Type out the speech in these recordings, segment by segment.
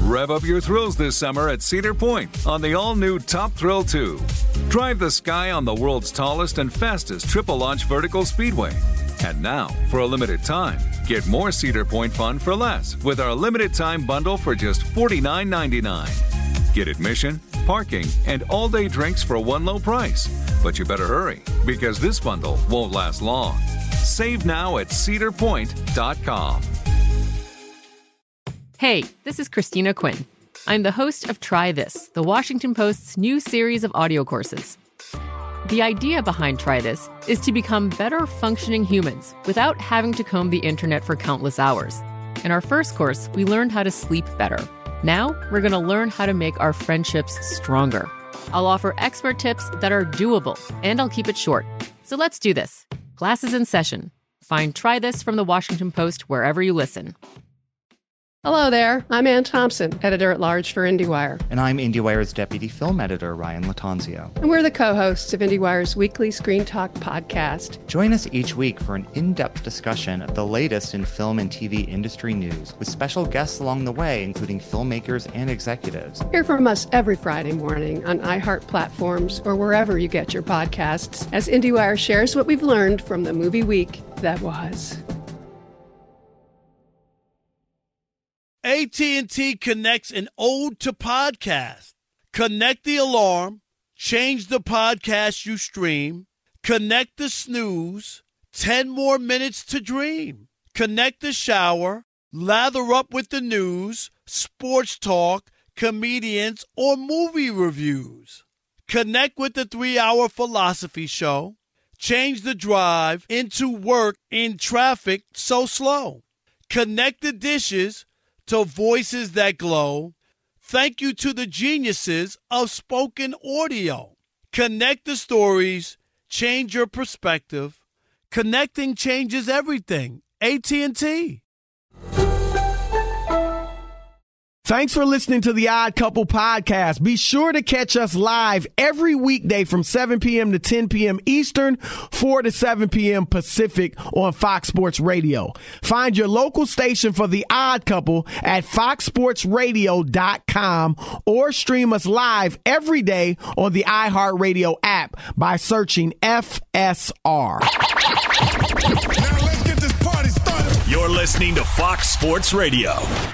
Rev up your thrills this summer at Cedar Point on the all-new Top Thrill 2. Drive the sky on the world's tallest and fastest triple-launch vertical speedway. And now, for a limited time, get more Cedar Point fun for less with our limited-time bundle for just $49.99. Get admission, parking, and all-day drinks for one low price. But you better hurry, because this bundle won't last long. Save now at cedarpoint.com. Hey, this is Christina Quinn. I'm the host of Try This, the Washington Post's new series of audio courses. The idea behind Try This is to become better functioning humans without having to comb the internet for countless hours. In our first course, we learned how to sleep better. Now, we're going to learn how to make our friendships stronger. I'll offer expert tips that are doable, and I'll keep it short. So let's do this. Class is in session. Find Try This from the Washington Post wherever you listen. Hello there. I'm Ann Thompson, editor-at-large for IndieWire. And I'm IndieWire's deputy film editor, Ryan Latanzio. And we're the co-hosts of IndieWire's weekly Screen Talk podcast. Join us each week for an in-depth discussion of the latest in film and TV industry news, with special guests along the way, including filmmakers and executives. Hear from us every Friday morning on iHeart platforms or wherever you get your podcasts, as IndieWire shares what we've learned from the movie week that was. AT&T connects an ode to podcast. Connect the alarm, change the podcast you stream, connect the snooze, 10 more minutes to dream. Connect the shower, lather up with the news, sports talk, comedians, or movie reviews. Connect with the 3-hour philosophy show. Change the drive into work in traffic so slow. Connect the dishes to voices that glow. Thank you to the geniuses of spoken audio. Connect the stories, change your perspective. Connecting changes everything. AT&T. Thanks for listening to the Odd Couple podcast. Be sure to catch us live every weekday from 7 p.m. to 10 p.m. Eastern, 4 to 7 p.m. Pacific on Fox Sports Radio. Find your local station for the Odd Couple at foxsportsradio.com or stream us live every day on the iHeartRadio app by searching FSR. Now let's get this party started. You're listening to Fox Sports Radio.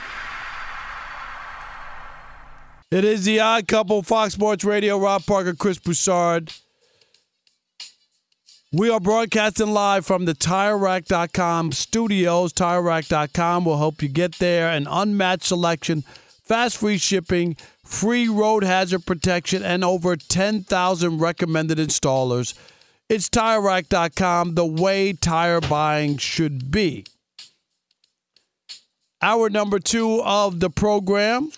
It is the Odd Couple, Fox Sports Radio. Rob Parker, Chris Broussard. We are broadcasting live from the TireRack.com studios. TireRack.com will help you get there. An unmatched selection, fast free shipping, free road hazard protection, and over 10,000 recommended installers. It's TireRack.com, the way tire buying should be. Hour number 2 of the program.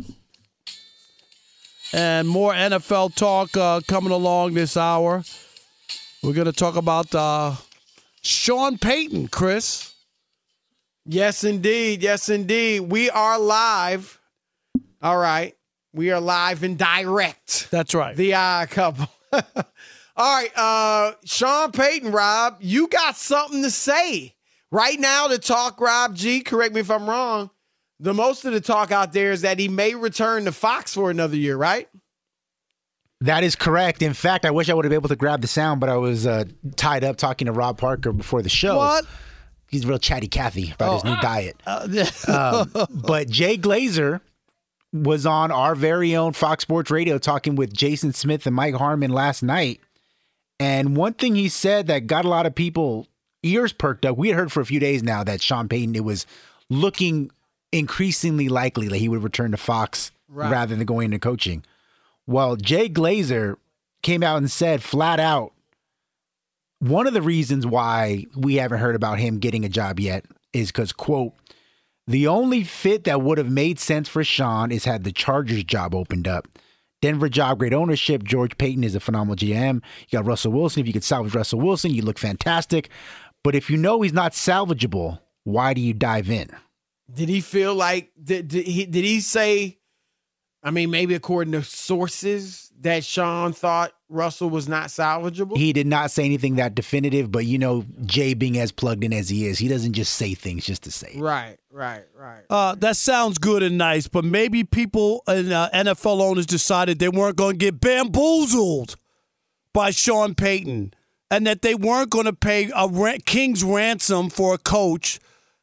And more NFL talk coming along this hour. We're going to talk about Sean Payton, Chris. Yes, indeed. Yes, indeed. We are live. All right. We are live and direct. That's right. The Odd Couple. All right. Sean Payton, Rob, you got something to say right now to talk, Rob G. Correct me if I'm wrong. The most of the talk out there is that he may return to Fox for another year, right? That is correct. In fact, I wish I would have been able to grab the sound, but I was tied up talking to Rob Parker before the show. What? He's real chatty Cathy about his new diet. But Jay Glazer was on our very own Fox Sports Radio talking with Jason Smith and Mike Harmon last night. And one thing he said that got a lot of people ears perked up. We had heard for a few days now that Sean Payton, it was looking increasingly likely that he would return to Fox rather than going into coaching. Well, Jay Glazer came out and said flat out, one of the reasons why we haven't heard about him getting a job yet is because, quote, the only fit that would have made sense for Sean is had the Chargers job opened up. Denver job, great ownership. George Payton is a phenomenal GM. You got Russell Wilson. If you could salvage Russell Wilson, you look fantastic. But if you know he's not salvageable, why do you dive in? Did he feel like did he say I mean, maybe according to sources that Sean thought Russell was not salvageable. He did not say anything that definitive, but Jay being as plugged in as he is, he doesn't just say things just to say it. Right. That sounds good and nice, but maybe people and NFL owners decided they weren't going to get bamboozled by Sean Payton and that they weren't going to pay a king's ransom for a coach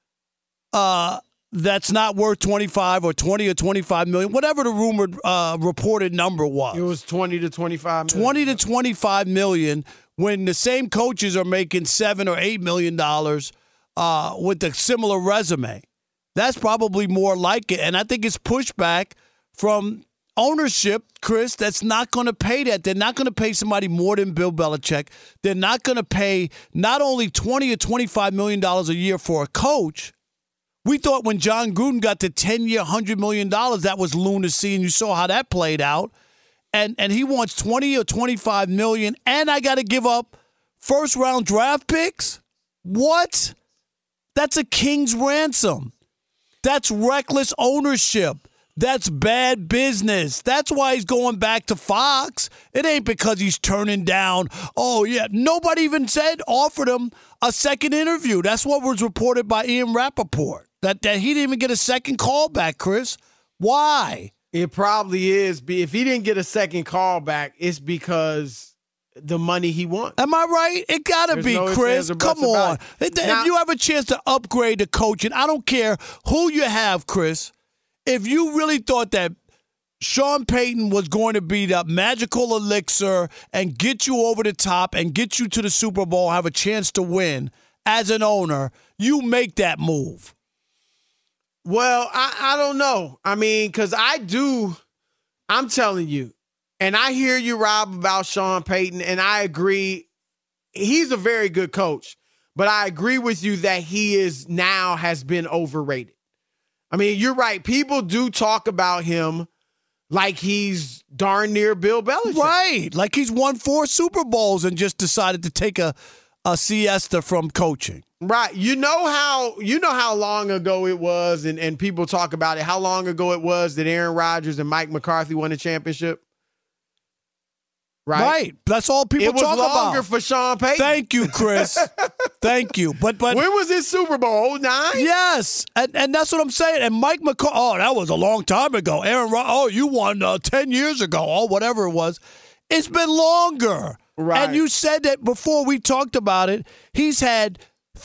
that's not worth 25 or 20 or 25 million, whatever the rumored reported number was. It was 20 to 25 million. 20 to 25 million when the same coaches are making $7 or $8 million with a similar resume. That's probably more like it. And I think it's pushback from ownership, Chris, that's not going to pay that. They're not going to pay somebody more than Bill Belichick. They're not going to pay not only $20 or $25 million a year for a coach. We thought when John Gruden got to 10-year, $100 million, that was lunacy, and you saw how that played out. And he wants 20 or 25 million, and I got to give up first-round draft picks? What? That's a king's ransom. That's reckless ownership. That's bad business. That's why he's going back to Fox. It ain't because he's turning down, nobody even offered him a second interview. That's what was reported by Ian Rappaport. That he didn't even get a second call back, Chris. Why? It probably is. If he didn't get a second call back, it's because the money he wants. Am I right? It got to be, Chris. Come on. If you have a chance to upgrade the coaching, I don't care who you have, Chris. If you really thought that Sean Payton was going to be the magical elixir and get you over the top and get you to the Super Bowl, have a chance to win as an owner, you make that move. Well, I don't know. I mean, because I'm telling you, and I hear you, Rob, about Sean Payton, and I agree. He's a very good coach, but I agree with you that he has been overrated. I mean, you're right. People do talk about him like he's darn near Bill Belichick. Right. Like he's won 4 Super Bowls and just decided to take a siesta from coaching. Right. You know how long ago it was, and people talk about it, how long ago it was that Aaron Rodgers and Mike McCarthy won a championship? Right. That's all people talk about. It was longer for Sean Payton. Thank you, Chris. Thank you. But when was this Super Bowl? 09? Yes. And that's what I'm saying. And Mike McCarthy, that was a long time ago. Aaron Rodgers, you won 10 years ago, or whatever it was. It's been longer. Right. And you said that before we talked about it. He had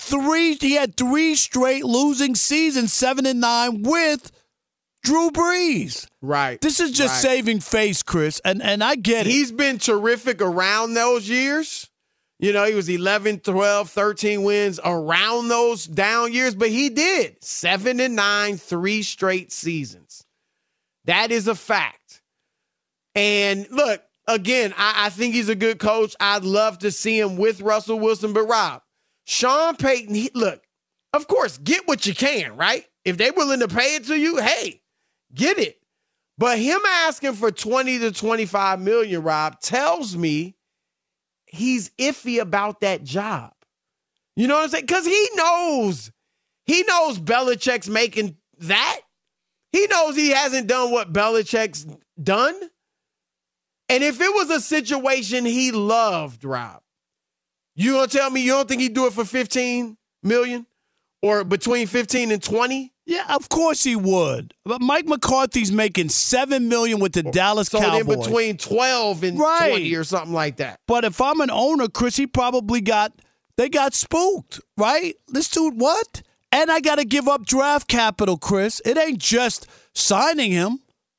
3 straight losing seasons, 7-9 with Drew Brees. Right. This is just saving face, Chris, and I get it. He's been terrific around those years. He was 11, 12, 13 wins around those down years, but he did 7-9, 3 straight seasons. That is a fact. And look, again, I think he's a good coach. I'd love to see him with Russell Wilson, but Rob, Sean Payton, of course, get what you can, right? If they're willing to pay it to you, hey, get it. But him asking for 20 to 25 million, Rob, tells me he's iffy about that job. You know what I'm saying? Because he knows Belichick's making that. He knows he hasn't done what Belichick's done. And if it was a situation he loved, Rob, you gonna tell me you don't think he'd do it for 15 million or between 15 and 20? Yeah, of course he would. But Mike McCarthy's making $7 million with the Dallas Cowboys. So then between 12 and 20 or something like that. But if I'm an owner, Chris, he probably got spooked, right? This dude, what? And I got to give up draft capital, Chris. It ain't just signing him.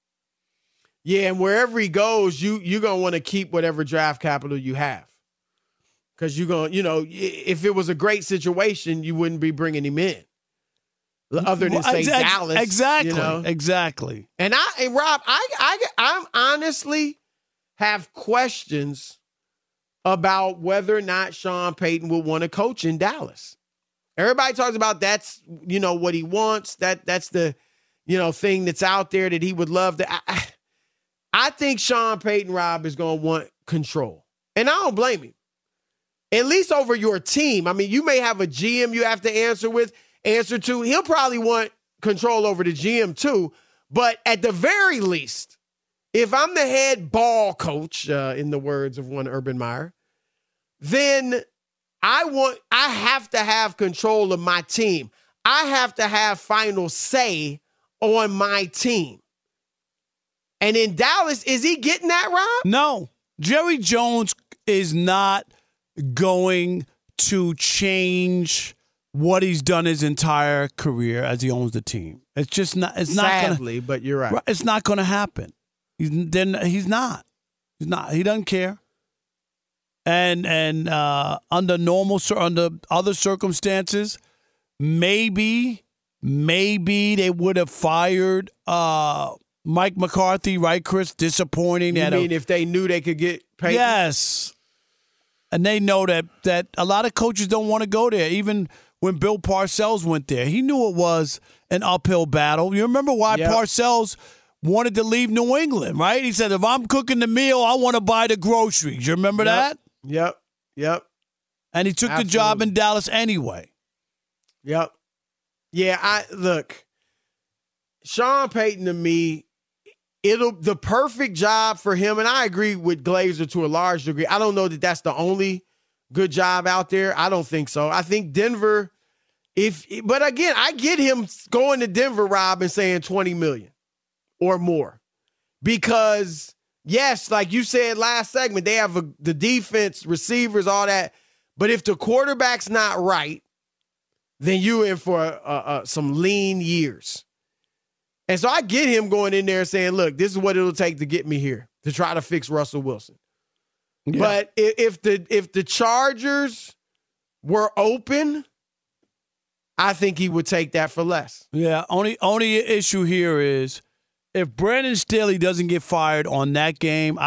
Yeah, and wherever he goes, you're going to want to keep whatever draft capital you have. Because you're going to, if it was a great situation, you wouldn't be bringing him in. Other than, say, Dallas. Exactly. Exactly. And Rob, I honestly have questions about whether or not Sean Payton would want to coach in Dallas. Everybody talks about that's, what he wants. That's the, thing that's out there that he would love to. I think Sean Payton, Rob, is going to want control. And I don't blame him. At least over your team. I mean, you may have a GM you have to answer to. He'll probably want control over the GM too. But at the very least, if I'm the head ball coach, in the words of one Urban Meyer, then I have to have control of my team. I have to have final say on my team. And in Dallas, is he getting that, Rob? No. Jerry Jones is not going to change what he's done his entire career as he owns the team. It's just not. It's not sadly, but you're right. It's not going to happen. He's not. He's not. He doesn't care. And under other circumstances, maybe they would have fired Mike McCarthy, right, Chris? Disappointing. You mean if they knew they could get paid? Yes. And they know that a lot of coaches don't want to go there. Even when Bill Parcells went there, he knew it was an uphill battle. You remember why Parcells wanted to leave New England, right? He said, if I'm cooking the meal, I want to buy the groceries. You remember that? Yep. And he took the job in Dallas anyway. Yep. Yeah, look, Sean Payton to me, the perfect job for him, and I agree with Glazer to a large degree. I don't know that that's the only good job out there. I don't think so. I think Denver, but again, I get him going to Denver, Rob, and saying $20 million or more. Because, yes, like you said last segment, they have the defense, receivers, all that. But if the quarterback's not right, then you're in for some lean years. And so I get him going in there and saying, look, this is what it'll take to get me here, to try to fix Russell Wilson. Yeah. But if the Chargers were open, I think he would take that for less. Yeah, only issue here is if Brandon Staley doesn't get fired on that game,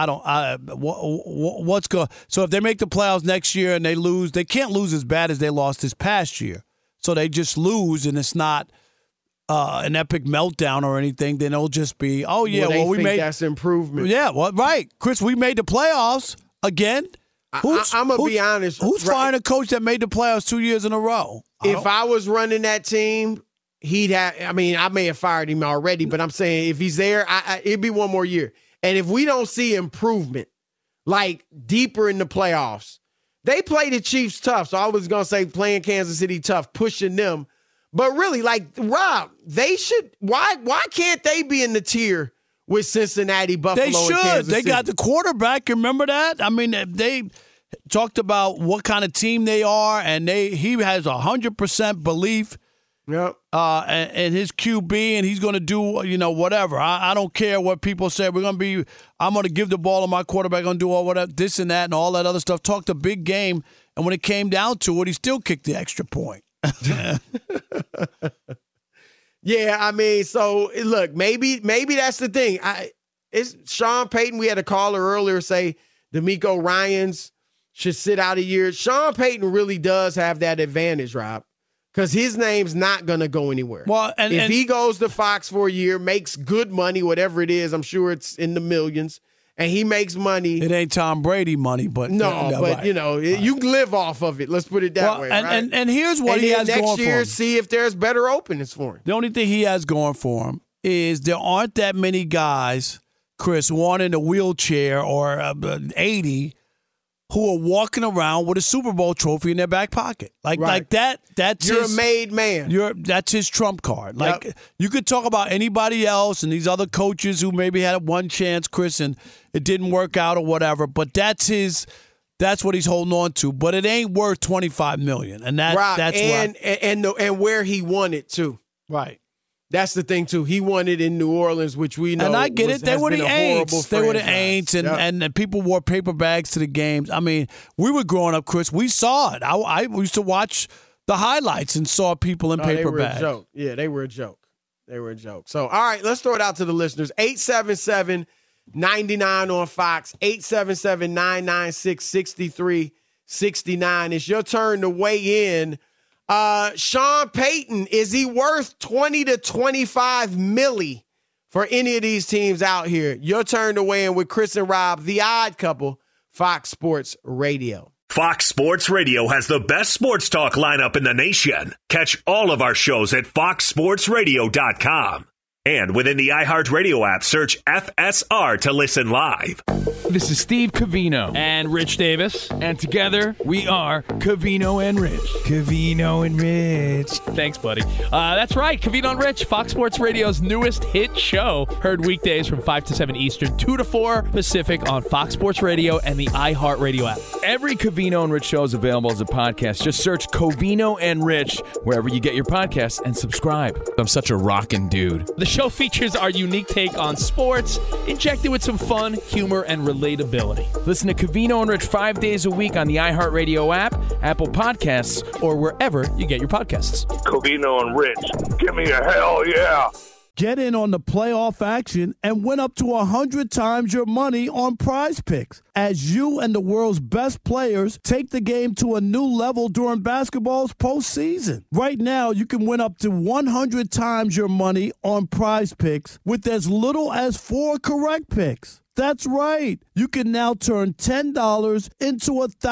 what's going? So if they make the playoffs next year and they lose, they can't lose as bad as they lost this past year. So they just lose, and it's not an epic meltdown or anything. Then it'll just be, we made that's improvement. Yeah, well, right, Chris, we made the playoffs again. I'm gonna be honest. Who's firing a coach that made the playoffs 2 years in a row? If I was running that team, he'd have. I mean, I may have fired him already, but I'm saying if he's there, it'd be one more year. And if we don't see improvement, like deeper in the playoffs, they play the Chiefs tough. So I was gonna say playing Kansas City tough, pushing them. But really, like Rob, they should. Why can't they be in the tier with Cincinnati, Buffalo? They should. And Kansas City? Got the quarterback. Remember that? I mean, they talked about what kind of team they are, and he has 100% belief. Yep. And his QB, and he's going to do whatever. I don't care what people say. I'm going to give the ball to my quarterback. Going to do all whatever, this and that, and all that other stuff. Talked a big game, and when it came down to it, he still kicked the extra point. Yeah, I mean, so look, maybe that's the thing. It's Sean Payton. We had a caller earlier say DeMeco Ryans should sit out a year. Sean Payton really does have that advantage, Rob, because his name's not going to go anywhere. Well, if he goes to Fox for a year, makes good money, whatever it is, I'm sure it's in the millions, and he makes money. It ain't Tom Brady money, but right. You can live off of it. Let's put it that way. And here's what he has going for him. Next year, see if there's better openings for him. The only thing he has going for him is there aren't that many guys, Chris, one in a wheelchair or 80, who are walking around with a Super Bowl trophy in their back pocket. Like that. That's You're a made man. That's his trump card. Like you could talk about anybody else and these other coaches who maybe had one chance, Chris, and it didn't work out or whatever. But that's what he's holding on to. But it ain't worth $25 million, and that's why. And where he won it too. Right. That's the thing too. He won it in New Orleans, which we know. And I get it. They were the Aints. They were the Aints, and people wore paper bags to the games. I mean, we were growing up, Chris. We saw it. I used to watch the highlights and saw people in paper bags. They were a joke. Yeah, they were a joke. They were a joke. So, all right, let's throw it out to the listeners. 877-99 on Fox. 877-996-6369. It's your turn to weigh in. Sean Payton, is he worth 20 to 25 milli for any of these teams out here? Your turn to weigh in with Chris and Rob, the Odd Couple, Fox Sports Radio. Fox Sports Radio has the best sports talk lineup in the nation. Catch all of our shows at foxsportsradio.com. And within the iHeartRadio app, search FSR to listen live. This is Steve Covino And Rich Davis. and together we are Covino and Rich. Covino and Rich. Thanks, buddy. That's right, Covino and Rich, Fox Sports Radio's newest hit show. Heard weekdays from 5 to 7 Eastern, 2 to 4 Pacific on Fox Sports Radio and the iHeartRadio app. Every Covino and Rich show is available as a podcast. Just search Covino and Rich wherever you get your podcasts and subscribe. I'm such a rockin' dude. The show features our unique take on sports, injected with some fun, humor, and relatability. Listen to Covino and Rich 5 days a week on the iHeartRadio app, Apple Podcasts, or wherever you get your podcasts. Covino and Rich, give me a hell yeah. Get in on the playoff action and win up to 100 times your money on Prize Picks as you and the world's best players take the game to a new level during basketball's postseason. Right now, you can win up to 100 times your money on Prize Picks with as little as 4 correct picks. That's right. You can now turn $10 into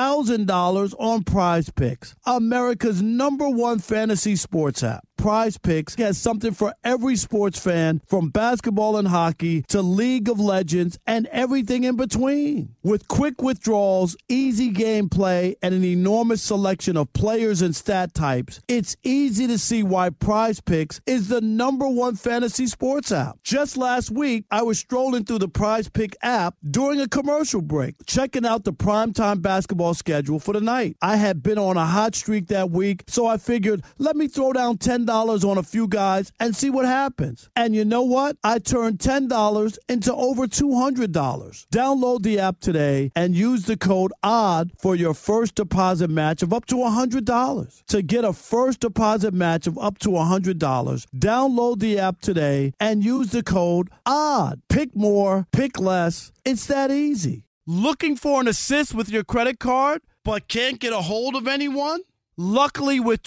$1,000 on Prize Picks, America's #1 fantasy sports app. Prize Picks has something for every sports fan, from basketball and hockey to League of Legends and everything in between. With quick withdrawals, easy gameplay, and an enormous selection of players and stat types, it's easy to see why Prize Picks is the #1 fantasy sports app. Just last week, I was strolling through the Prize Pick app during a commercial break, checking out the primetime basketball schedule for the night. I had been on a hot streak that week, so I figured, let me throw down $10 on a few guys and see what happens. And you know what? I turned $10 into over $200. Download the app today and use the code ODD for your first deposit match of up to $100. To get a first deposit match of up to $100, download the app today and use the code ODD. Pick more, pick less. It's that easy. Looking for an assist with your credit card but can't get a hold of anyone? Luckily, with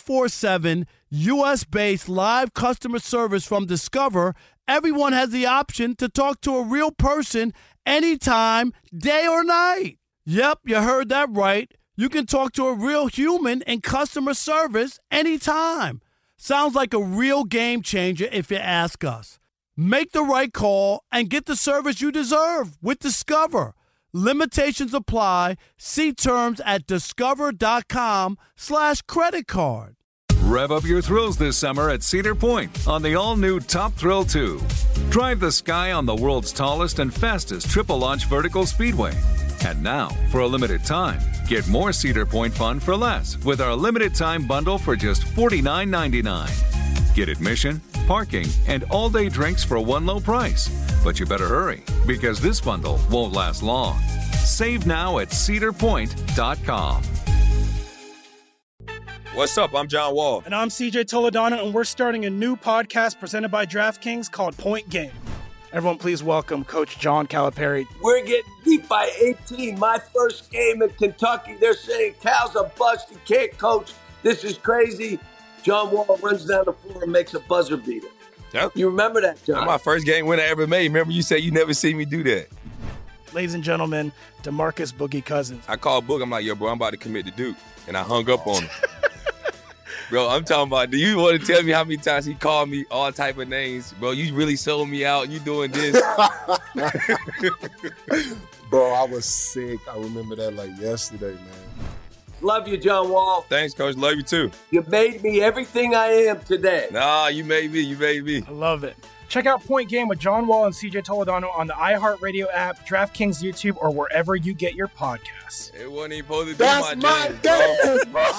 24/7 U.S.-based live customer service from Discover, everyone has the option to talk to a real person anytime, day or night. Yep, you heard that right. You can talk to a real human in customer service anytime. Sounds like a real game changer if you ask us. Make the right call and get the service you deserve with Discover. Limitations apply. See terms at discover.com/credit card. Rev up your thrills this summer at Cedar Point on the all-new Top Thrill 2. Drive the sky on the world's tallest and fastest triple-launch vertical speedway. And now, for a limited time, get more Cedar Point fun for less with our limited-time bundle for just $49.99. Get admission, parking, and all-day drinks for one low price. But you better hurry, because this bundle won't last long. Save now at cedarpoint.com. What's up? I'm John Wall. And I'm CJ Toledano, and we're starting a new podcast presented by DraftKings called Point Game. Everyone, please welcome Coach John Calipari. We're getting beat by 18. My first game in Kentucky, they're saying Cal's a bust. He can't coach. This is crazy. John Wall runs down the floor and makes a buzzer beater. Yep. You remember that, John? That's my first game winner I ever made. Remember you said you never see me do that. Ladies and gentlemen, DeMarcus Boogie Cousins. I called Book. I'm like, yo, bro, I'm about to commit to Duke. And I hung up on him. Bro, I'm talking about, do you want to tell me how many times he called me all type of names? Bro, you really sold me out. You doing this. Bro, I was sick. I remember that like yesterday, man. Love you, John Wall. Thanks, Coach. Love you, too. You made me everything I am today. Nah, you made me. You made me. I love it. Check out Point Game with John Wall and CJ Toledano on the iHeartRadio app, DraftKings YouTube, or wherever you get your podcasts. It wasn't even supposed to be That's my game, bro.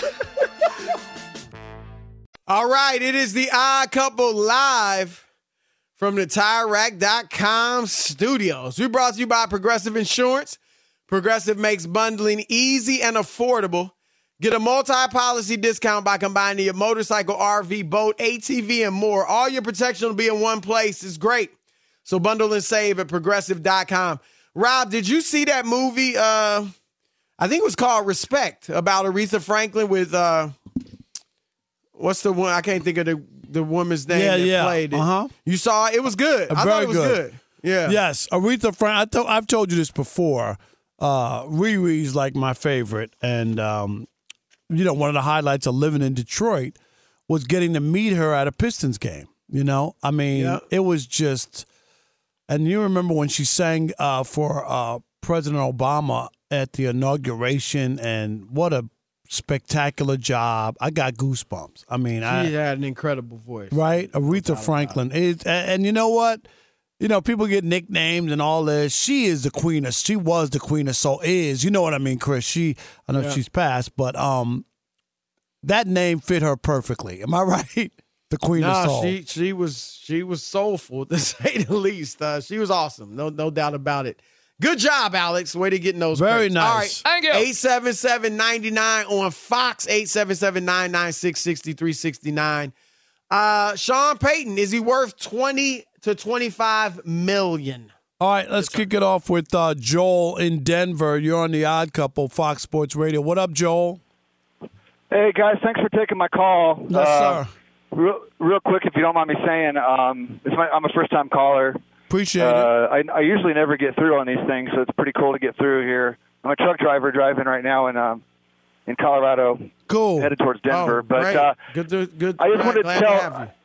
All right, it is the Odd Couple live from the TireRack.com studios. We brought to you by Progressive Insurance. Progressive makes bundling easy and affordable. Get a multi-policy discount by combining your motorcycle, RV, boat, ATV, and more. All your protection will be in one place. It's great. So bundle and save at Progressive.com. Rob, did you see that movie? I think it was called Respect, about Aretha Franklin with... what's the one? I can't think of the woman's name that played it. Uh-huh. You saw it? It was good. I thought it was good. Yeah. Yes, Aretha Franklin. I've told you this before. Riri's like my favorite. And, one of the highlights of living in Detroit was getting to meet her at a Pistons game. You know, I mean, it was just. And you remember when she sang for President Obama at the inauguration, and what a spectacular job. I got goosebumps. I mean, she had an incredible voice. Right? Aretha Franklin. And you know what? You know, people get nicknames and all this. She is the queen of, she was the queen of soul, you know what I mean, Chris? I know she's passed, but that name fit her perfectly. Am I right? The queen of soul. She was soulful, to say the least. She was awesome. No doubt about it. Good job, Alex. Way to get in those. Very crates. nice. All right. Thank you. 877-99 on Fox. 877-996-6369. Sean Payton, is he worth 20 to 25 million? All right, let's kick it off with Joel in Denver. You're on the Odd Couple, Fox Sports Radio. What up, Joel? Hey, guys. Thanks for taking my call. Yes, sir. Real quick, if you don't mind me saying, I'm a first-time caller. Appreciate it. I usually never get through on these things, so it's pretty cool to get through here. I'm a truck driver driving right now in Colorado. Cool. Headed towards Denver. Great. Good. I just wanted to tell.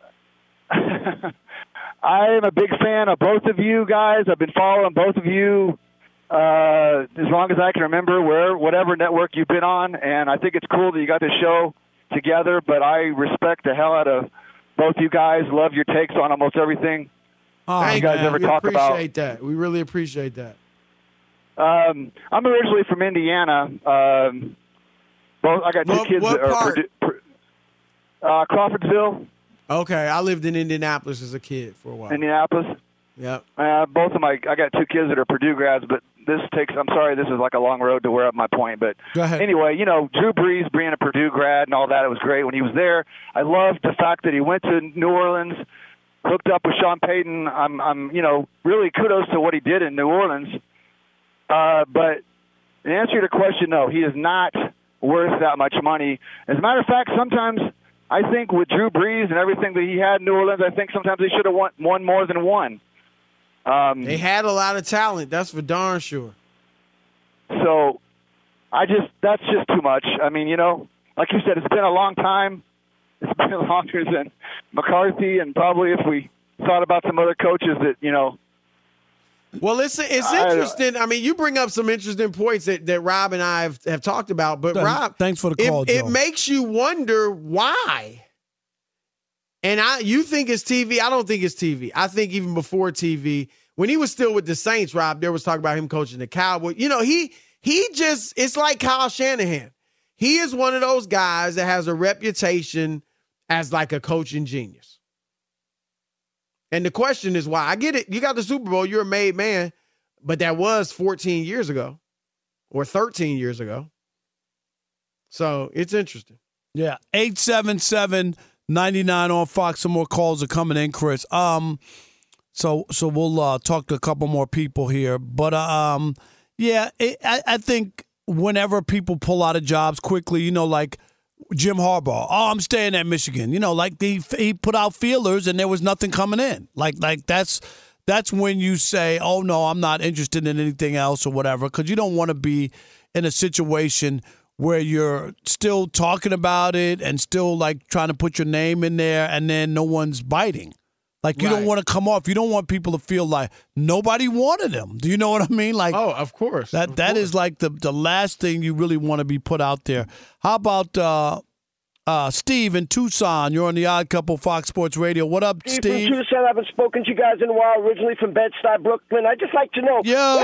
I am a big fan of both of you guys. I've been following both of you as long as I can remember, whatever network you've been on, and I think it's cool that you got this show together. But I respect the hell out of both you guys. Love your takes on almost everything. You guys ever talk about? We appreciate that. We really appreciate that. I'm originally from Indiana. I got two kids what that are Crawfordsville. Okay, I lived in Indianapolis as a kid for a while. Indianapolis. Yep. I got two kids that are Purdue grads, but I'm sorry, this is like a long road to where up my point. But go ahead. Anyway, you know, Drew Brees being a Purdue grad and all that, it was great when he was there. I loved the fact that he went to New Orleans, hooked up with Sean Payton. I'm really kudos to what he did in New Orleans. But in answer to the question, no, he is not worth that much money. As a matter of fact, sometimes I think with Drew Brees and everything that he had in New Orleans, I think sometimes they should have won more than one. They had a lot of talent, that's for darn sure. So that's just too much. I mean, you know, like you said, it's been a long time. It's been longer than McCarthy, and probably if we thought about some other coaches that, you know. Well, it's interesting. I mean, you bring up some interesting points that Rob and I have talked about. But, Rob, thanks for the call, it makes you wonder why. And you think it's TV. I don't think it's TV. I think even before TV, when he was still with the Saints, Rob, there was talk about him coaching the Cowboys. You know, he just – it's like Kyle Shanahan. He is one of those guys that has a reputation as like a coaching genius. And the question is why. I get it. You got the Super Bowl. You're a made man. But that was 14 years ago or 13 years ago. So it's interesting. Yeah. 877-99 on Fox. Some more calls are coming in, Chris. So we'll talk to a couple more people here. But, I think whenever people pull out of jobs quickly, you know, like Jim Harbaugh, I'm staying at Michigan. You know, like he put out feelers and there was nothing coming in. Like that's when you say, oh, no, I'm not interested in anything else or whatever, because you don't want to be in a situation where you're still talking about it and still like trying to put your name in there and then no one's biting. Like, you don't want to come off. You don't want people to feel like nobody wanted him. Do you know what I mean? Like, oh, of course. That is like the last thing you really want to be put out there. How about Steve in Tucson? You're on the Odd Couple, Fox Sports Radio. What up, Steve? From Tucson. I haven't spoken to you guys in a while. Originally from Bed-Stuy, Brooklyn. I'd just like to know,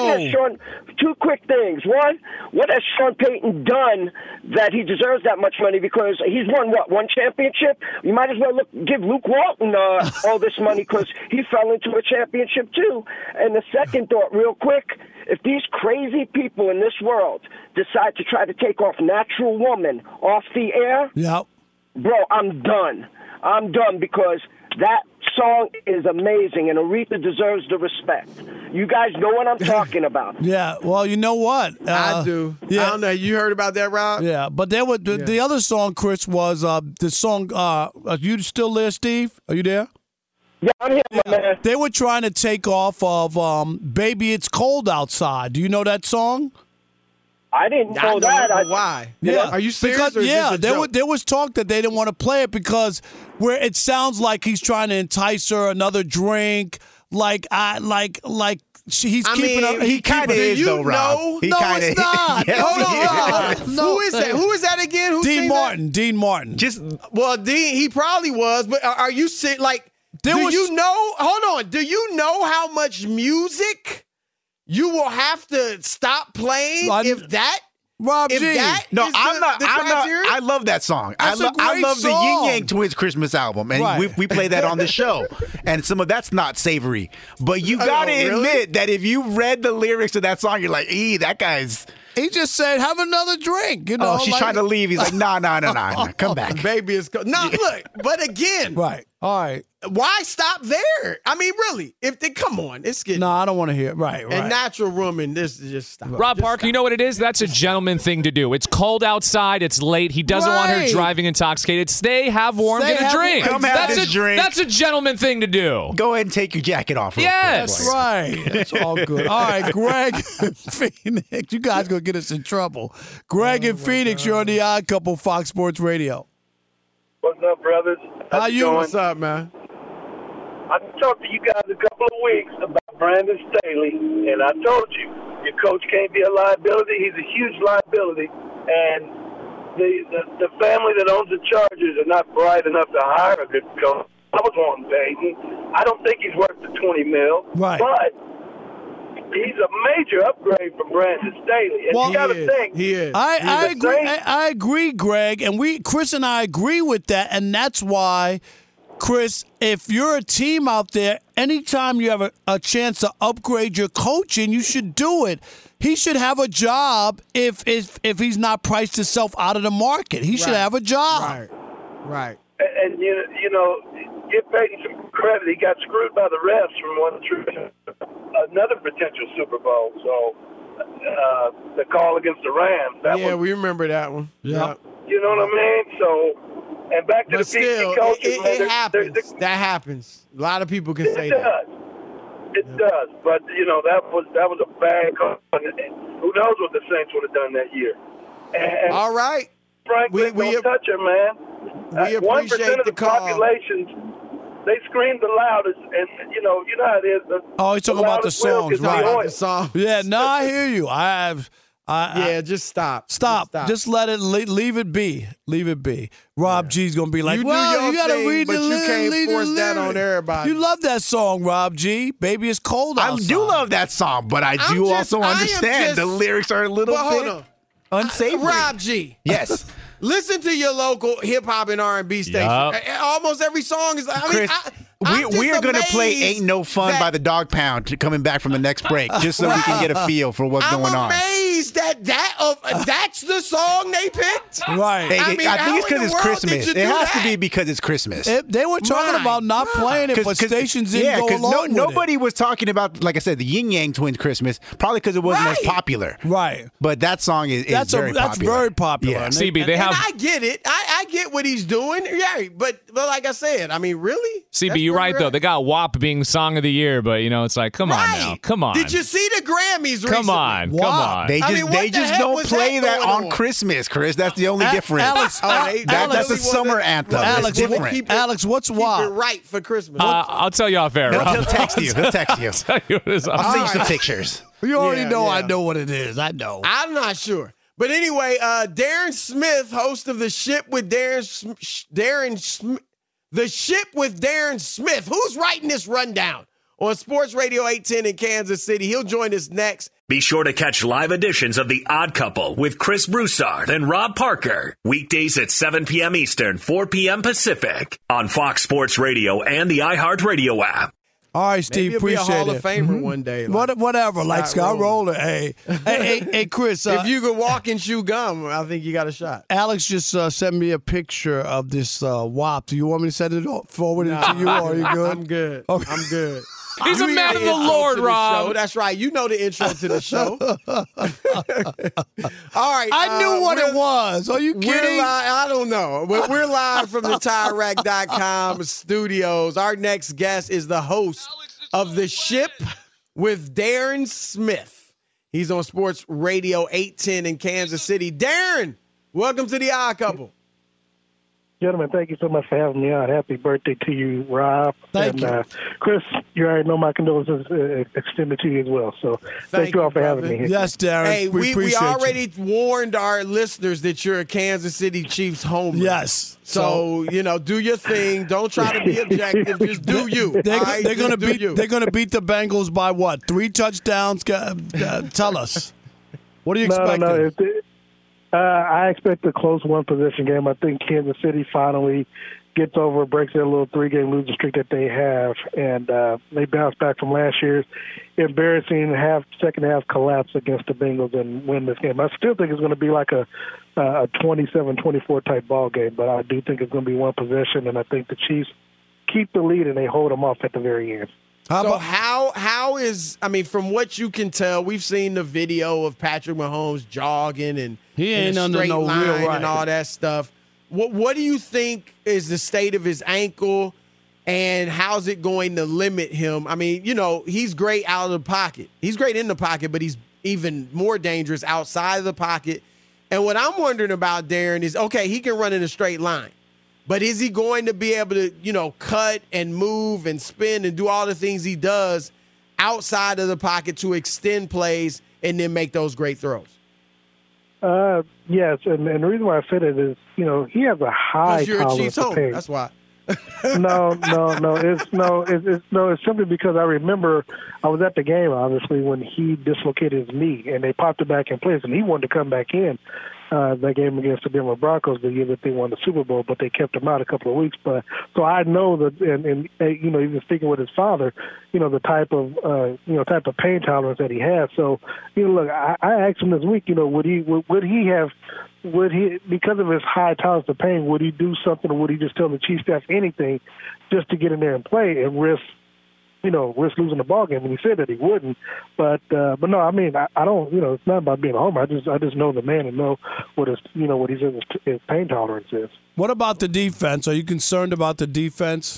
two quick things. One, what has Sean Payton done that he deserves that much money? Because he's won, one championship? You might as well give Luke Walton all this money because he fell into a championship too. And the second thought, real quick, if these crazy people in this world decide to try to take off Natural Woman off the air, bro, I'm done. I'm done because that song is amazing and Aretha deserves the respect. You guys know what I'm talking about. Yeah, well, you know what? I do. Yeah. I don't know. You heard about that, Rob? Yeah, but there was the other song, Chris, was the song, are you still there, Steve? Are you there? Yeah, I'm here, my man. They were trying to take off of Baby It's Cold Outside. Do you know that song? I didn't know that. Why? Yeah. Are you serious? Because, there was talk that they didn't want to play it because where it sounds like he's trying to entice her another drink. He's keeping her. He kind of is, though, Rob. No, it's not. Hold on. Who is that? Who is that again? Dean Martin. Dean Martin. Dean, he probably was, but are you saying, like, you know, hold on, do you know how much music you will have to stop playing if that? Rob if G. That no, is I'm not. criteria? I love that song. That's a I great love the song. Yin Yang Twins Christmas album, and we play that on the show. And some of that's not savory, but you got to admit that if you read the lyrics to that song, you're like, that guy's. He just said, "Have another drink." You know, she's trying to leave. He's like, "No, come back, baby." It's no. Look, but again, right? All right. Why stop there? I mean, really, come on, it's getting. No, I don't want to hear it. Right. And natural woman, this is just stop. Rob Parker, you know what it is? That's a gentleman thing to do. It's cold outside. It's late. He doesn't want her driving intoxicated. Stay, have warm, get a drink. Come have this drink. That's a gentleman thing to do. Go ahead and take your jacket off. Yes. Right. That's all good. All right, Greg and Phoenix. You guys going to get us in trouble. Greg and Phoenix, you're on the Odd Couple, Fox Sports Radio. What's up, brothers? How you? What's up, man? I talked to you guys a couple of weeks about Brandon Staley, and I told you, your coach can't be a liability. He's a huge liability, and the family that owns the Chargers are not bright enough to hire a good coach. I was wanting Peyton. I don't think he's worth the $20 million, right? But he's a major upgrade from Brandon Staley, and you got to think he is. I agree. I agree, Greg, and Chris and I agree with that, and that's why. Chris, if you're a team out there, anytime you have a chance to upgrade your coaching, you should do it. He should have a job if he's not priced himself out of the market. He should have a job. Right. And you know, give Peyton some credit. He got screwed by the refs from another potential Super Bowl. So the call against the Rams. We remember that one. Yeah. You know what I mean? So. And back to but the PC coaches, it happens. That happens. A lot of people can say that. It does. But that was a bad call. Who knows what the Saints would have done that year? And all right, Franklin, don't touch him, man. We appreciate 1% of the population. They scream the loudest, and you know how it is. He's talking about the songs, right? The song. Yeah, no, I hear you. Just stop. Just let it leave it be. Leave it be. Rob G's gonna be like, you well, you gotta thing, read but the you can't force that on everybody. You love that song, Rob G. Baby, it's cold outside. I do love that song, but I do also understand the lyrics are a little bit unsavory. Rob G. Yes. Listen to your local hip hop and R&B station. Almost every song is. Chris, we're going to play Ain't No Fun by the Dog Pound coming back from the next break, just so we can get a feel for what's going on. I'm amazed that's the song they picked. Right. I think it's because it's Christmas. It has to be because it's Christmas. They were talking about not playing it, but stations didn't go along with nobody was talking about, like I said, the Yin Yang Twins Christmas, probably because it wasn't as popular. Right. But that song is very popular. That's very popular. Yeah. CB, they have. I get it. I get what he's doing. Yeah, but like I said, I mean, really? CB, you're right, though. They got WAP being Song of the Year, but, it's like, come on now. Come on. Did you see the Grammys recently? Come on. They just don't play that on Christmas, Chris. That's the only difference. Alex, that's a summer anthem. Alex, it's different. Alex, what's WAP? Keep it right for Christmas. I'll tell you off air. He'll text you. I'll tell you what it is. I'll send you some pictures. You already know I know what it is. I know. I'm not sure. But anyway, Darren Smith, host of The Ship with The Ship with Darren Smith. Who's writing this rundown on Sports Radio 810 in Kansas City? He'll join us next. Be sure to catch live editions of The Odd Couple with Chris Broussard and Rob Parker. Weekdays at 7 p.m. Eastern, 4 p.m. Pacific on Fox Sports Radio and the iHeartRadio app. All right, Steve, Maybe appreciate it. Be a Hall of Famer one day. Whatever, like Scott Roller. Hey, Chris. If you could walk and chew gum, I think you got a shot. Alex just sent me a picture of this WAP. Do you want me to send it forward to you, or are you good? I'm good. Okay. I'm good. He's a man of the Lord, Rob. That's right. You know the intro to the show. All right. I knew what it was. Are you kidding? I don't know. But we're live from the TireRack.com studios. Our next guest is the host of The Ship with Darren Smith. He's on Sports Radio 810 in Kansas City. Darren, welcome to the Odd Couple. Gentlemen, thank you so much for having me on. Happy birthday to you, Rob. Thank you. Chris, you already know my condolences extended to you as well. So thank you all for having me here. Yes, Darren. Hey, we appreciate already warned our listeners that you're a Kansas City Chiefs homer. Yes. So do your thing. Don't try to be objective. Just do you. They're going to beat the Bengals by what? 3 touchdowns? Tell us. What are you expecting? I expect a close one-possession game. I think Kansas City finally gets over, breaks their little 3-game losing streak that they have, and they bounce back from last year's embarrassing second-half collapse against the Bengals and win this game. I still think it's going to be like a 27-24 type ball game, but I do think it's going to be one possession, and I think the Chiefs keep the lead and they hold them off at the very end. How is, from what you can tell, we've seen the video of Patrick Mahomes jogging and he ain't in a under straight no line real right. and all that stuff. What do you think is the state of his ankle, and how's it going to limit him? He's great out of the pocket. He's great in the pocket, but he's even more dangerous outside of the pocket. And what I'm wondering about, Darren, is, okay, he can run in a straight line. But is he going to be able to, cut and move and spin and do all the things he does outside of the pocket to extend plays and then make those great throws? Yes, and the reason why I said it is, he has a high tolerance for pain. That's why. No. It's simply because I remember I was at the game, obviously, when he dislocated his knee, and they popped it back in place, and he wanted to come back in that game against the Denver Broncos the year that they won the Super Bowl, but they kept him out a couple of weeks. But so I know that, and even speaking with his father, the type of pain tolerance that he has. So look, I asked him this week, would he, because of his high tolerance to pain, would he do something, or would he just tell the Chiefs staff anything just to get in there and play and risk losing the ball game? And he said that he wouldn't. But no, I don't. It's not about being a homer. I just know the man and know what his pain tolerance is. What about the defense? Are you concerned about the defense?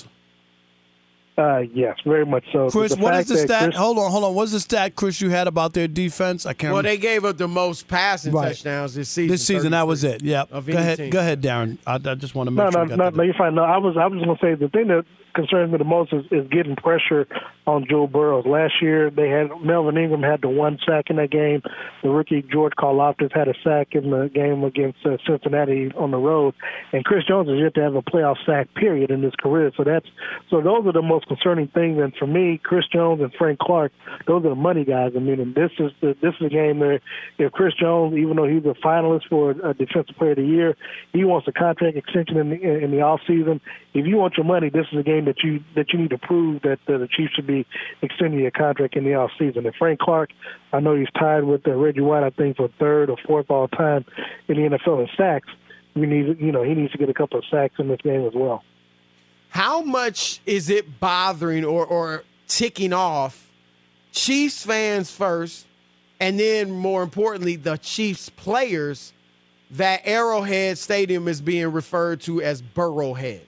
Yes, very much so. Chris, what is the stat? Hold on. What's the stat, Chris, you had about their defense? I can't remember. They gave up the most passing touchdowns this season. That was it. Yeah. Go ahead, Darren. I just want to make sure. No, you're fine. No, I was just going to say the thing that concerns me the most is getting pressure on Joe Burrow. Last year, Melvin Ingram had the 1 sack in that game. The rookie George Karlaftis had a sack in the game against Cincinnati on the road, and Chris Jones is yet to have a playoff sack period in his career. So those are the most concerning things. And for me, Chris Jones and Frank Clark, those are the money guys. And this is a game where if Chris Jones, even though he's a finalist for a Defensive Player of the Year, he wants a contract extension in the offseason. If you want your money, this is a game that you need to prove that the Chiefs should be extending your contract in the offseason. And Frank Clark, I know he's tied with Reggie White, I think, for 3rd or 4th all time in the NFL in sacks. He needs to get a couple of sacks in this game as well. How much is it bothering or ticking off Chiefs fans first, and then more importantly, the Chiefs players, that Arrowhead Stadium is being referred to as Burrowhead?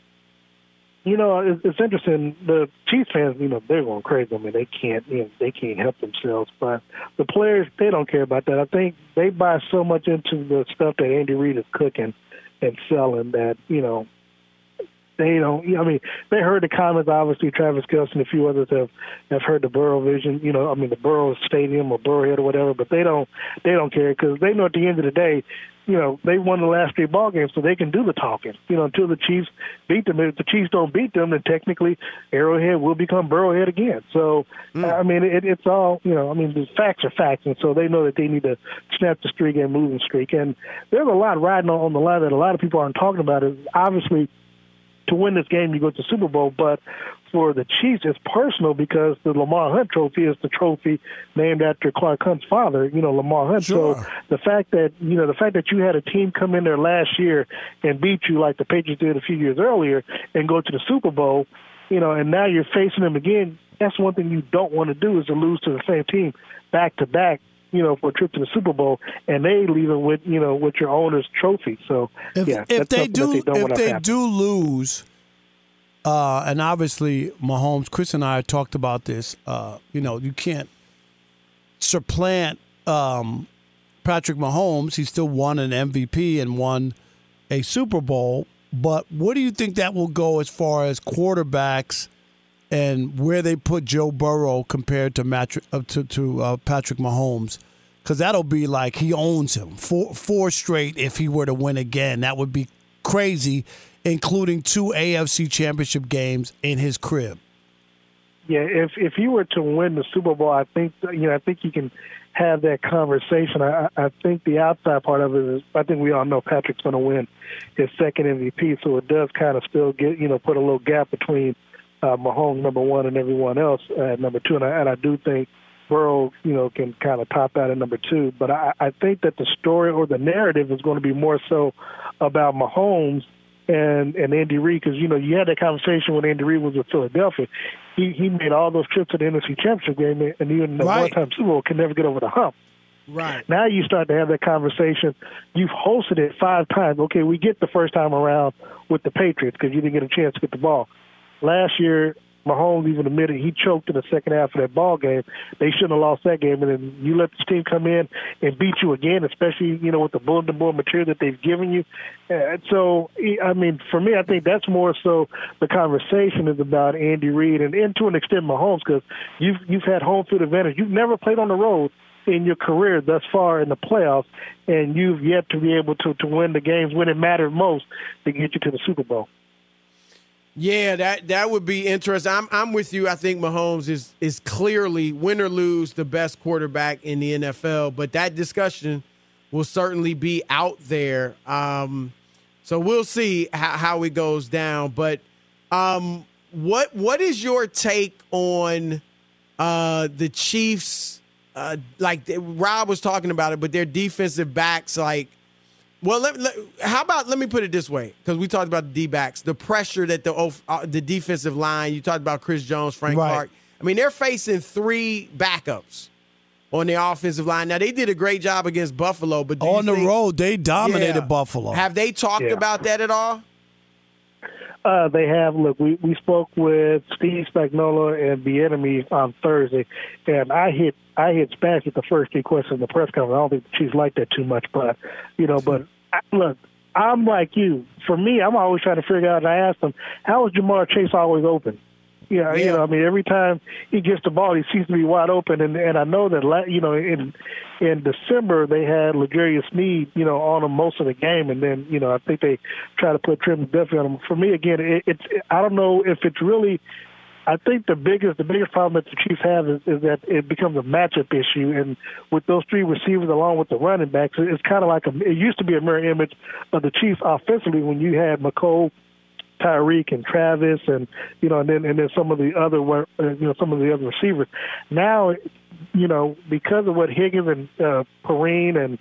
It's interesting. The Chiefs fans, they're going crazy. They can't help themselves. But the players, they don't care about that. I think they buy so much into the stuff that Andy Reid is cooking and selling that, they don't. They heard the comments. Obviously, Travis Kelce and a few others have heard the Burrow vision. The Burrow Stadium or Burrowhead or whatever. But they don't care because they know at the end of the day, they won the last 3 ball games, so they can do the talking. Until the Chiefs beat them. If the Chiefs don't beat them, then technically Arrowhead will become Burrowhead again. So it's all. The facts are facts, and so they know that they need to snap the streak and move the streak. And there's a lot riding on the line that a lot of people aren't talking about. Is obviously, to win this game, you go to the Super Bowl, but for the Chiefs, it's personal because the Lamar Hunt Trophy is the trophy named after Clark Hunt's father, Lamar Hunt. Sure. So the fact that you had a team come in there last year and beat you like the Patriots did a few years earlier and go to the Super Bowl, and now you're facing them again, that's one thing you don't want to do is to lose to the same team back to back. For a trip to the Super Bowl, and they leave it with your owner's trophy. So if they do lose, and obviously Mahomes, Chris and I talked about this. You can't supplant Patrick Mahomes. He still won an MVP and won a Super Bowl. But what do you think that will go as far as quarterbacks and where they put Joe Burrow compared to Patrick Mahomes? Because that'll be like he owns him. Four straight if he were to win again. That would be crazy, including 2 AFC championship games in his crib. Yeah, if he were to win the Super Bowl, I think you can have that conversation. I think the outside part of it is, I think we all know Patrick's going to win his second MVP, so it does kind of still put a little gap between Mahomes number one and everyone else at number two, and I do think Burrow can kind of top out at number two. But I think that the story or the narrative is going to be more so about Mahomes and Andy Reid, because you had that conversation when Andy Reid was with Philadelphia. He made all those trips to the NFC Championship game, and even the one-time Super Bowl can never get over the hump. Right. Now you start to have that conversation. You've hosted it 5 times. Okay, we get the first time around with the Patriots because you didn't get a chance to get the ball. Last year, Mahomes even admitted he choked in the second half of that ball game. They shouldn't have lost that game, and then you let this team come in and beat you again, especially with the bulletin board material that they've given you. So, I mean, for me, I think that's more so the conversation is about Andy Reid and to an extent Mahomes, because you've had home field advantage. You've never played on the road in your career thus far in the playoffs, and you've yet to be able to win the games when it mattered most to get you to the Super Bowl. Yeah, that would be interesting. I'm with you. I think Mahomes is clearly, win or lose, the best quarterback in the NFL. But that discussion will certainly be out there. So we'll see how it goes down. But what is your take on the Chiefs? Like Rob was talking about it, but their defensive backs, like. Well, let me put it this way, because we talked about the D-backs, the pressure that the defensive line, you talked about Chris Jones, Frank Clark. I mean, they're facing 3 backups on the offensive line. Now, they did a great job against Buffalo, but on the road, they dominated Buffalo. Have they talked about that at all? They have. Look, we spoke with Steve Spagnuolo and Bieniemy on Thursday, and I hit Spags with the first 3 questions in the press conference. I don't think the Chiefs like that too much, but look, I'm like you. For me, I'm always trying to figure out. And I asked them, how is Jamar Chase always open? I mean, every time he gets the ball, he seems to be wide open. And I know that, in December they had L'Jarius Sneed, on him most of the game, and then I think they try to put Trent Duffy on him. For me, again, I don't know if it's really. I think the biggest problem that the Chiefs have is that it becomes a matchup issue, and with those 3 receivers along with the running backs, it's kind of like it used to be a mirror image of the Chiefs offensively when you had McCole, Tyreek, and Travis, and and then some of the other receivers. Now, because of what Higgins and Perrine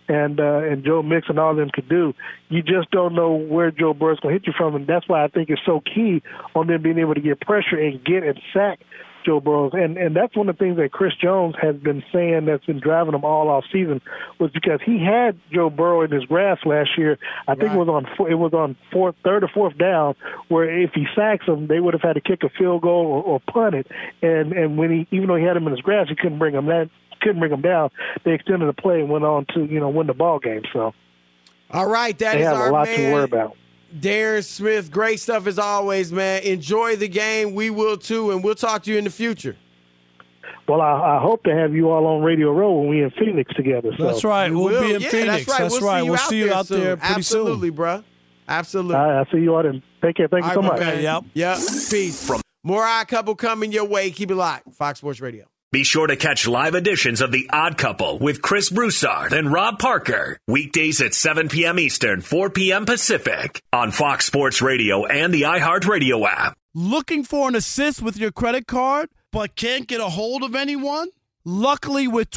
and Joe Mixon and all of them could do, you just don't know where Joe Burrow's going to hit you from, and that's why I think it's so key on them being able to get pressure and get and sack Joe Burrow. And that's one of the things that Chris Jones has been saying that's been driving him all off season, was because he had Joe Burrow in his grasp last year. I think it was on third or fourth down, where if he sacks him, they would have had to kick a field goal or punt it. And when even though he had him in his grasp, he couldn't bring him down. They extended the play and went on to win the ball game. So, all right, that is our man. They have a lot to worry about. Darren Smith, great stuff as always, man. Enjoy the game. We will too, and we'll talk to you in the future. Well, I hope to have you all on Radio Row when we're in Phoenix together. So. That's right. We'll be in Phoenix. That's right. We'll see you out there pretty soon. Absolutely, bro. Absolutely. I'll see you all then. Take care. Thank you so much. Yep. Peace. More Odd Couple coming your way. Keep it locked. Fox Sports Radio. Be sure to catch live editions of The Odd Couple with Chris Broussard and Rob Parker. Weekdays at 7 p.m. Eastern, 4 p.m. Pacific on Fox Sports Radio and the iHeartRadio app. Looking for an assist with your credit card, but can't get a hold of anyone? Luckily, with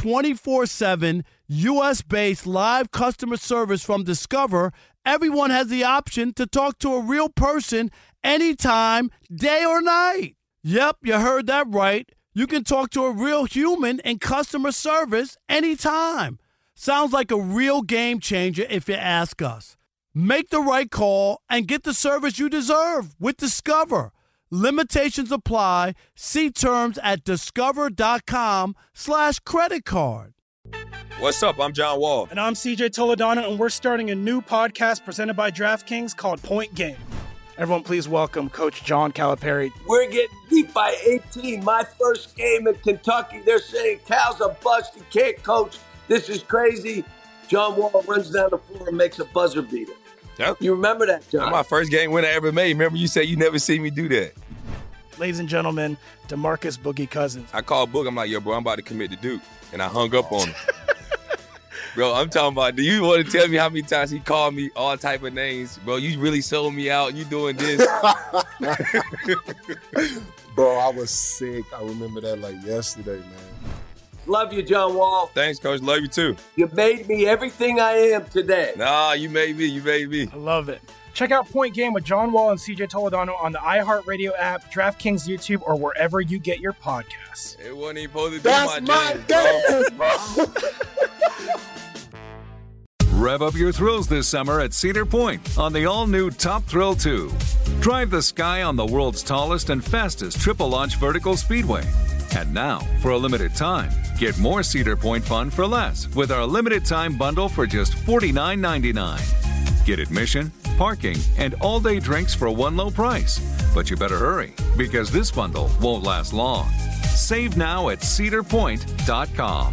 24/7 U.S.-based live customer service from Discover, everyone has the option to talk to a real person anytime, day or night. Yep, you heard that right. You can talk to a real human in customer service anytime. Sounds like a real game changer if you ask us. Make the right call and get the service you deserve with Discover. Limitations apply. See terms at discover.com/credit card. What's up? I'm John Wall. And I'm CJ Toledano, and we're starting a new podcast presented by DraftKings called Point Game. Everyone, please welcome Coach John Calipari. We're getting beat by 18. My first game in Kentucky, they're saying Cal's a bust. He can't coach. This is crazy. John Wall runs down the floor and makes a buzzer beater. Yep. You remember that, John? That's my first game win I ever made. Remember you said you never seen me do that. Ladies and gentlemen, DeMarcus Boogie Cousins. I called Boog. I'm like, yo, bro, I'm about to commit to Duke. And I hung up on him. Bro, I'm talking about, do you want to tell me how many times he called me all type of names? Bro, you really sold me out. You doing this. Bro, I was sick. I remember that like yesterday, man. Love you, John Wall. Thanks, Coach. Love you, too. You made me everything I am today. Nah, you made me. You made me. I love it. Check out Point Game with John Wall and CJ Toledano on the iHeartRadio app, DraftKings YouTube, or wherever you get your podcasts. It wasn't even supposed to be That's my dance, bro. Rev up your thrills this summer at Cedar Point on the all-new Top Thrill 2. Drive the sky on the world's tallest and fastest triple-launch vertical speedway. And now, for a limited time, get more Cedar Point fun for less with our limited-time bundle for just $49.99. Get admission, parking, and all-day drinks for one low price. But you better hurry, because this bundle won't last long. Save now at cedarpoint.com.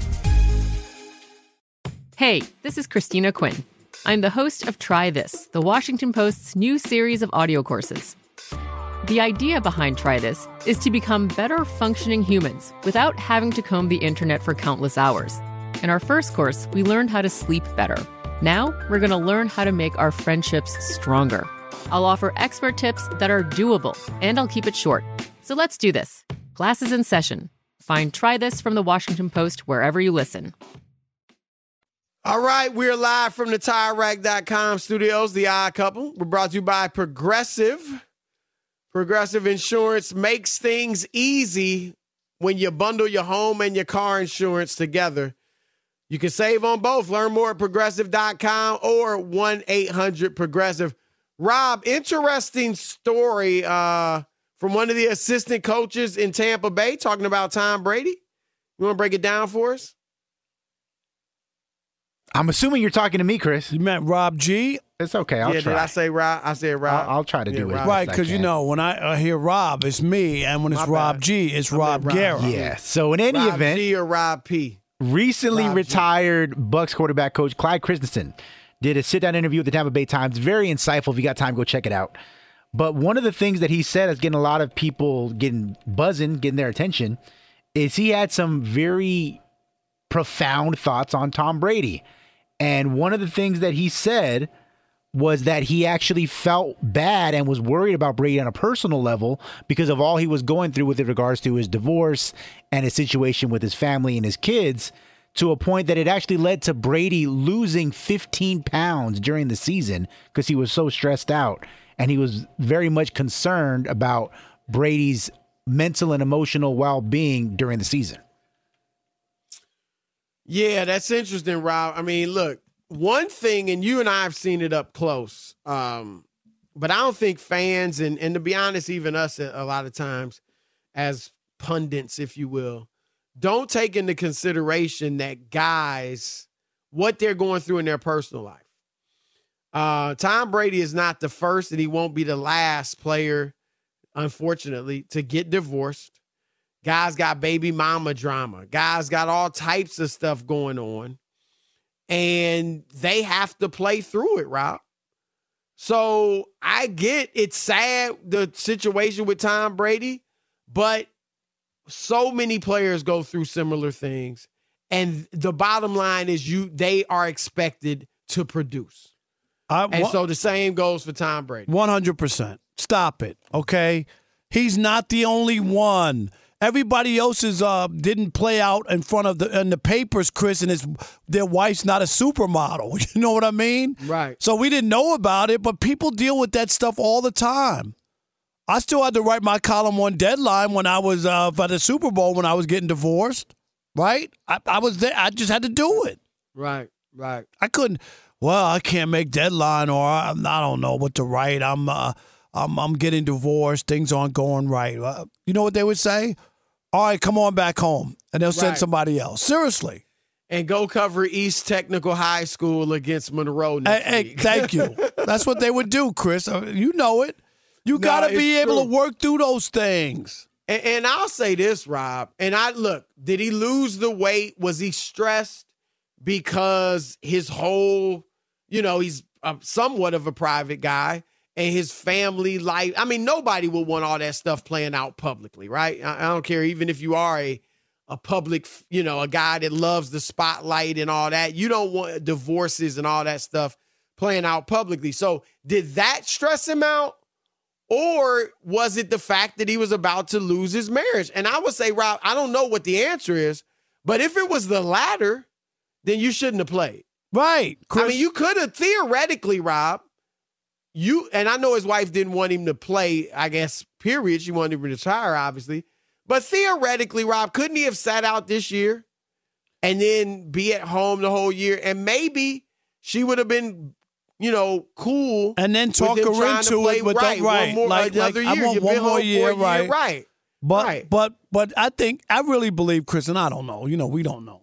Hey, this is Christina Quinn. I'm the host of Try This, the Washington Post's new series of audio courses. The idea behind Try This is to become better functioning humans without having to comb the internet for countless hours. In our first course, we learned how to sleep better. Now, we're going to learn how to make our friendships stronger. I'll offer expert tips that are doable, and I'll keep it short. So let's do this. Class is in session. Find Try This from the Washington Post wherever you listen. All right, we're live from the TireRack.com studios, The Odd Couple. We're brought to you by Progressive. Progressive Insurance makes things easy when you bundle your home and your car insurance together. You can save on both. Learn more at Progressive.com or 1-800-PROGRESSIVE. Rob, interesting story from one of the assistant coaches in Tampa Bay talking about Tom Brady. You want to break it down for us? I'm assuming you're talking to me, Chris. You meant Rob G? It's okay. I'll try. Did I say Rob? I said Rob. I'll try to do it. Right, because you know, when I hear Rob, it's me, and when it's Rob G, it's Rob Guerra. Yeah. So in any Rob event, G or Rob P. Recently Rob retired Bucs quarterback coach Clyde Christensen did a sit-down interview with the Tampa Bay Times. Very insightful. If you got time, go check it out. But one of the things that he said is getting a lot of people getting their attention, is he had some very profound thoughts on Tom Brady. And one of the things that he said was that he actually felt bad and was worried about Brady on a personal level because of all he was going through with regards to his divorce and his situation with his family and his kids, to a point that it actually led to Brady losing 15 pounds during the season because he was so stressed out. And he was very much concerned about Brady's mental and emotional well-being during the season. Yeah, that's interesting, Rob. I mean, look, one thing, and you and I have seen it up close, but I don't think fans, and to be honest, even us a lot of times as pundits, if you will, don't take into consideration that guys, what they're going through in their personal life. Tom Brady is not the first, and he won't be the last player, unfortunately, to get divorced. Guys got baby mama drama. Guys got all types of stuff going on. And they have to play through it, Rob. So I get it's sad, the situation with Tom Brady, but so many players go through similar things. And the bottom line is they are expected to produce. So the same goes for Tom Brady. 100%. Stop it, okay? He's not the only one. Everybody else's didn't play out in front of the papers, Chris, and their wife's not a supermodel. You know what I mean? Right. So we didn't know about it, but people deal with that stuff all the time. I still had to write my column on Deadline when I was for the Super Bowl when I was getting divorced. Right? I was there. I just had to do it. Right. I couldn't. Well, I can't make Deadline, or I don't know what to write. I'm getting divorced. Things aren't going right. You know what they would say? All right, come on back home. And they'll send somebody else. Seriously. and go cover East Technical High School against Monroe next week. Thank you. That's what they would do, Chris. You know it. You got to be able to work through those things. And I'll say this, Rob. And did he lose the weight? Was he stressed because his whole, he's somewhat of a private guy and his family life? I mean, nobody would want all that stuff playing out publicly, right? I don't care. Even if you are a public, a guy that loves the spotlight and all that, you don't want divorces and all that stuff playing out publicly. So did that stress him out? Or was it the fact that he was about to lose his marriage? And I would say, Rob, I don't know what the answer is, but if it was the latter, then you shouldn't have played. Right. Chris. I mean, you could have theoretically, Rob, and I know his wife didn't want him to play, I guess, period. She wanted him to retire, obviously. But theoretically, Rob, couldn't he have sat out this year and then be at home the whole year? And maybe she would have been cool. And then talk her into it with that, right. Another year. I want one more year, right. Right. But I really believe, Chris, and I don't know, we don't know.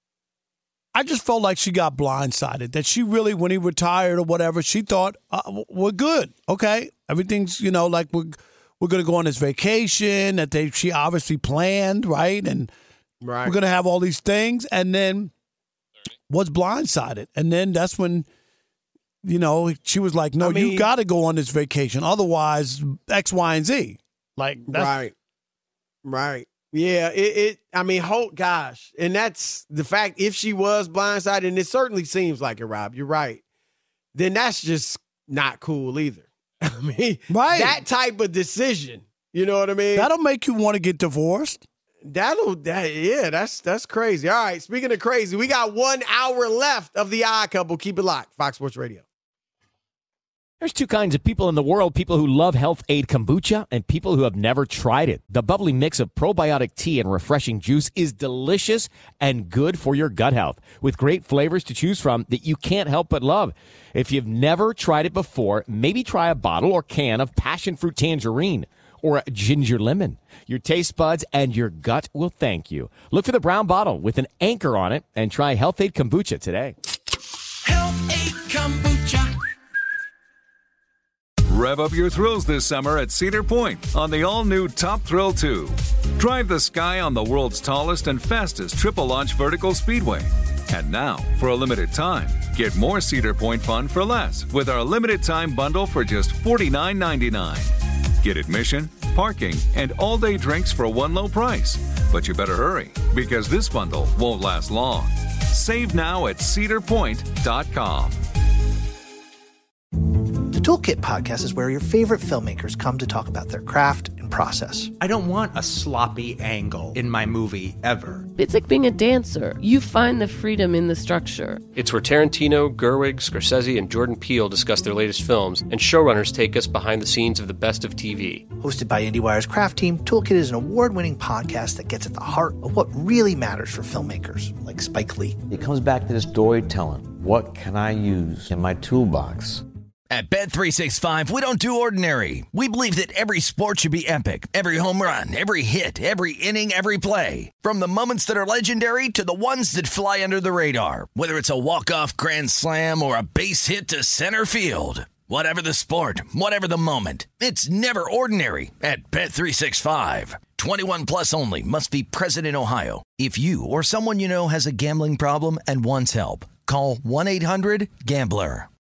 I just felt like she got blindsided, that she really, when he retired or whatever, she thought, we're good. Okay. Everything's, like we're going to go on this vacation that she obviously planned, right? And we're going to have all these things. And then was blindsided. And then that's when, she was like, no, you got to go on this vacation. Otherwise, X, Y, and Z. Like, that's Right. Yeah. Gosh. And that's the fact, if she was blindsided, and it certainly seems like it, Rob, you're right, then that's just not cool either. I mean, that type of decision, you know what I mean? That'll make you want to get divorced. That's crazy. All right. Speaking of crazy, we got 1 hour left of the Odd Couple. Keep it locked. Fox Sports Radio. There's two kinds of people in the world, people who love Health Aid Kombucha and people who have never tried it. The bubbly mix of probiotic tea and refreshing juice is delicious and good for your gut health, with great flavors to choose from that you can't help but love. If you've never tried it before, maybe try a bottle or can of passion fruit tangerine or a ginger lemon. Your taste buds and your gut will thank you. Look for the brown bottle with an anchor on it and try Health Aid Kombucha today. Health Aid Kombucha. Rev up your thrills this summer at Cedar Point on the all-new Top Thrill 2. Drive the sky on the world's tallest and fastest triple-launch vertical speedway. And now, for a limited time, get more Cedar Point fun for less with our limited-time bundle for just $49.99. Get admission, parking, and all-day drinks for one low price. But you better hurry, because this bundle won't last long. Save now at cedarpoint.com. The Toolkit Podcast is where your favorite filmmakers come to talk about their craft and process. I don't want a sloppy angle in my movie ever. It's like being a dancer. You find the freedom in the structure. It's where Tarantino, Gerwig, Scorsese, and Jordan Peele discuss their latest films, and showrunners take us behind the scenes of the best of TV. Hosted by IndieWire's craft team, Toolkit is an award-winning podcast that gets at the heart of what really matters for filmmakers, like Spike Lee. It comes back to the storytelling. What can I use in my toolbox? At Bet365, we don't do ordinary. We believe that every sport should be epic. Every home run, every hit, every inning, every play. From the moments that are legendary to the ones that fly under the radar. Whether it's a walk-off grand slam or a base hit to center field. Whatever the sport, whatever the moment. It's never ordinary at Bet365. 21 plus only. Must be present in Ohio. If you or someone you know has a gambling problem and wants help, call 1-800-GAMBLER.